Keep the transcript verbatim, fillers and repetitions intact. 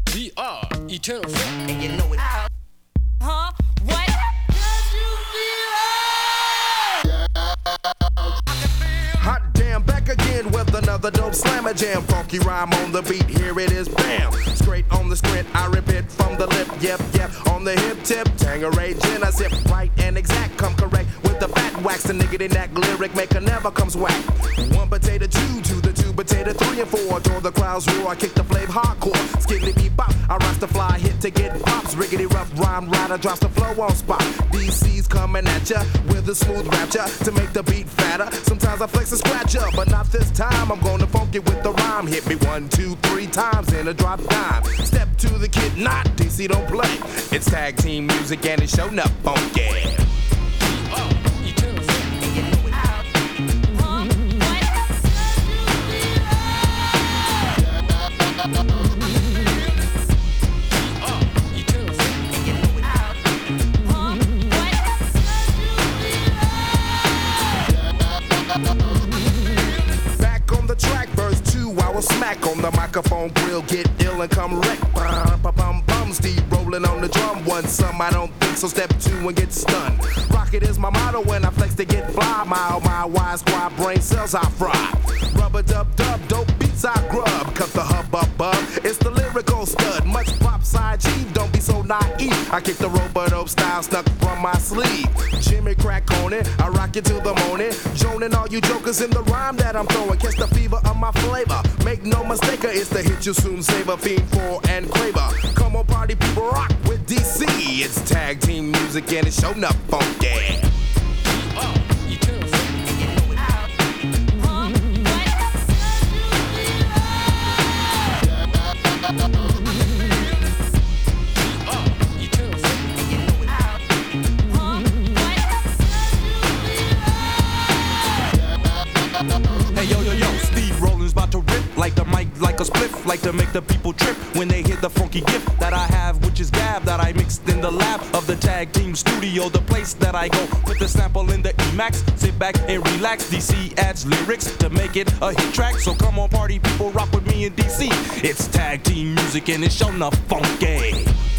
We are Eternal Funk. And you know it. Huh? What? Hot damn, back again with another dope slammer jam. Funky rhyme on the beat, here it is, bam. Straight on the sprint, I rip it from the lip, yep, yep. On the hip tip, Tangeray gin, I zip right and exact. Come correct with the fat wax, the nigga in that lyric maker never comes whack. One potato, two, two, the two potato, three and four. Till the crowds roar, I kick the flame hardcore. Skibbity beep bop, I rise the fly, hit to get pops. Riggedy rough rhyme rider drops the flow on spot. D C's coming at ya with a smooth rapture to make the beat fatter. Sometimes I flex a scratcher, but not this time. I'm gonna funk it with the rhyme. Hit me one, two, three times in a drop dime. Step to the kid, not D C, don't play. It's tag team music and it's showing up funky. Oh, Eternal Funk. Back on the track, verse two, I will smack on the microphone grill, get ill and come wreck. Bum bum, Steve rolling on the drum. One some I don't think so. Step two and get stunned. Rocket is my motto when I flex to get fly. Mile, my wide squad brain cells I fry. Rubber dub dub, dope beats I grub. Cut the hub up up. It's the lyrical stud. Much pop side G, don't be so naive. I kick the rope-a-dope style snuck from my sleeve. Jimmy crack on it, I rock it till the morning. Joning all you jokers in the rhyme that I'm throwing. Catch the fever of my flavor. Make no mistake, it's the hit you soon savor. Fiend for and craver. Come on, party people, rock with D C. It's tag team music and it's showing up funky. Oh, Eternal Funk. Hey yo yo yo, Steve Rollins about to rip like the mic, like a spliff, like to make the people trip when they hear the funky gift that I have, which is Gab that I mixed in the lab of the tag team studio, the place that I go with the sample in the E-Max. Sit back and relax. D C adds lyrics to make it a hit track. So come on, party people, rock with me in D C. It's tag team music and it's showing up funky.